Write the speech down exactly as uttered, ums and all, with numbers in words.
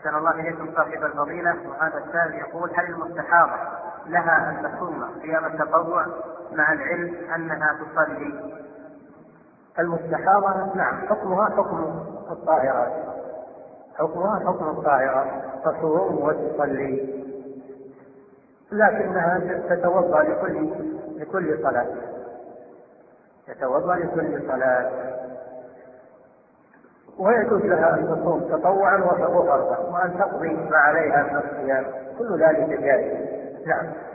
أحسن الله إليكم صاحب الفضيلة. وهذا السائل يقول: هل المستحاضة لها أن تصوم صيام التطوع مع العلم أنها تصلي؟ المستحاضة نعم حكمها حكم الطاهرات، حكمها حكم الطاهرات، تصوم وتصلي، لكنها تتوضأ لكل لكل صلاة، تتوضأ لكل صلاة، ويجوز لها أن تصوم تطوعا وفرضا، وأن تقضي ما عليها من الصيام، كل ذلك جائز. نعم.